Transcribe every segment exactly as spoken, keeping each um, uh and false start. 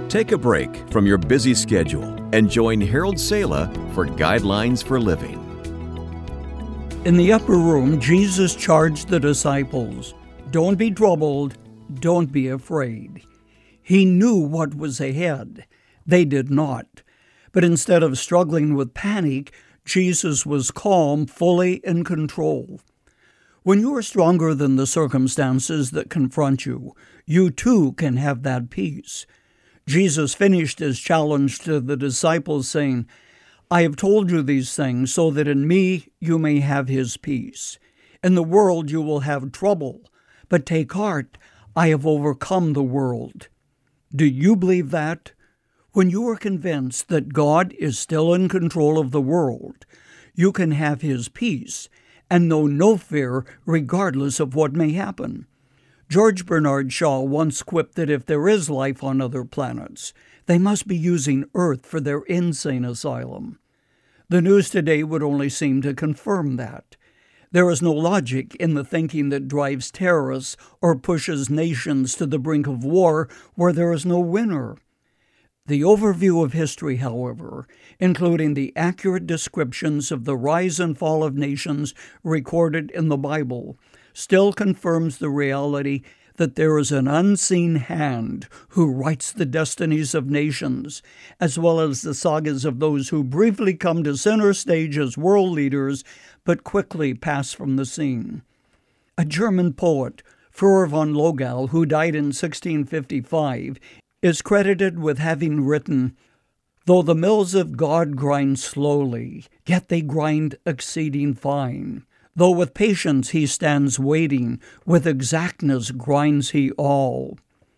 Take a break from your busy schedule and join Harold Sala for Guidelines for Living. In the upper room, Jesus charged the disciples, "Don't be troubled, don't be afraid." He knew what was ahead. They did not. But instead of struggling with panic, Jesus was calm, fully in control. When you are stronger than the circumstances that confront you, you too can have that peace. Jesus finished his challenge to the disciples saying, "I have told you these things so that in me you may have his peace. In the world you will have trouble, but take heart, I have overcome the world." Do you believe that? When you are convinced that God is still in control of the world, you can have his peace and know no fear regardless of what may happen. George Bernard Shaw once quipped that if there is life on other planets, they must be using Earth for their insane asylum. The news today would only seem to confirm that. There is no logic in the thinking that drives terrorists or pushes nations to the brink of war where there is no winner. The overview of history, however, including the accurate descriptions of the rise and fall of nations recorded in the Bible, still confirms the reality that there is an unseen hand who writes the destinies of nations, as well as the sagas of those who briefly come to center stage as world leaders, but quickly pass from the scene. A German poet, Führer von Logau, who died in sixteen fifty-five, is credited with having written, "Though the mills of God grind slowly, yet they grind exceeding fine. Though with patience he stands waiting, with exactness grinds he all."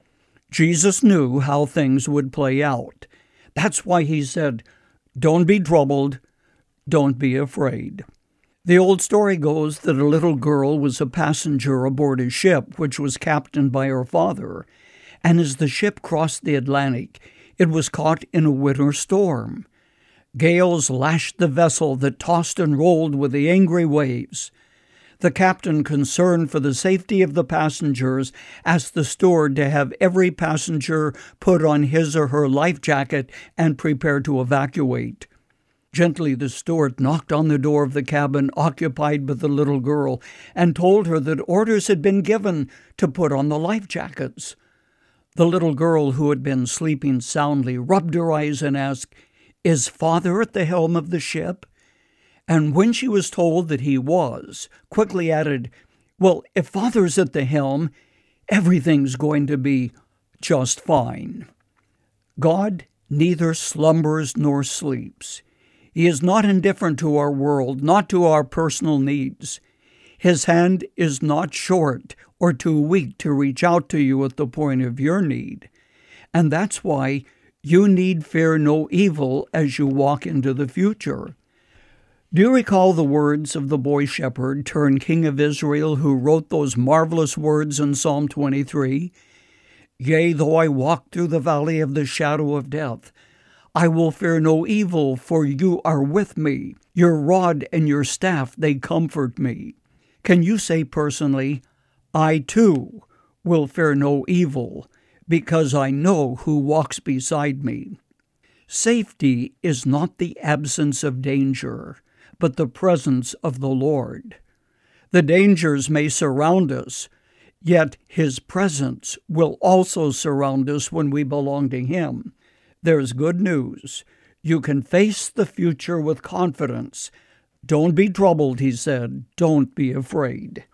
Jesus knew how things would play out. That's why he said, "Don't be troubled, don't be afraid." The old story goes that a little girl was a passenger aboard a ship which was captained by her father, and as the ship crossed the Atlantic, it was caught in a winter storm. Gales lashed the vessel that tossed and rolled with the angry waves. The captain, concerned for the safety of the passengers, asked the steward to have every passenger put on his or her life jacket and prepare to evacuate. Gently, the steward knocked on the door of the cabin occupied by the little girl and told her that orders had been given to put on the life jackets. The little girl, who had been sleeping soundly, rubbed her eyes and asked, "Is Father at the helm of the ship?" And when she was told that he was, quickly added, "Well, if Father's at the helm, everything's going to be just fine." God neither slumbers nor sleeps. He is not indifferent to our world, not to our personal needs. His hand is not short or too weak to reach out to you at the point of your need. And that's why you need fear no evil as you walk into the future. Do you recall the words of the boy shepherd turned king of Israel who wrote those marvelous words in Psalm twenty-three? "Yea, though I walk through the valley of the shadow of death, I will fear no evil, for you are with me. Your rod and your staff, they comfort me." Can you say personally, "I too will fear no evil, because I know who walks beside me"? Safety is not the absence of danger, but the presence of the Lord. The dangers may surround us, yet His presence will also surround us when we belong to Him. There's good news. You can face the future with confidence. Don't be troubled, he said. Don't be afraid.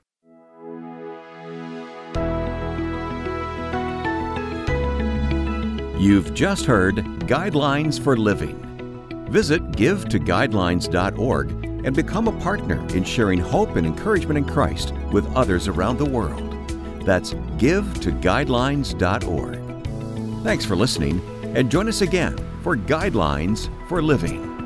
You've just heard Guidelines for Living. Visit give to guidelines dot org and become a partner in sharing hope and encouragement in Christ with others around the world. That's give to guidelines dot org. Thanks for listening, and join us again for Guidelines for Living.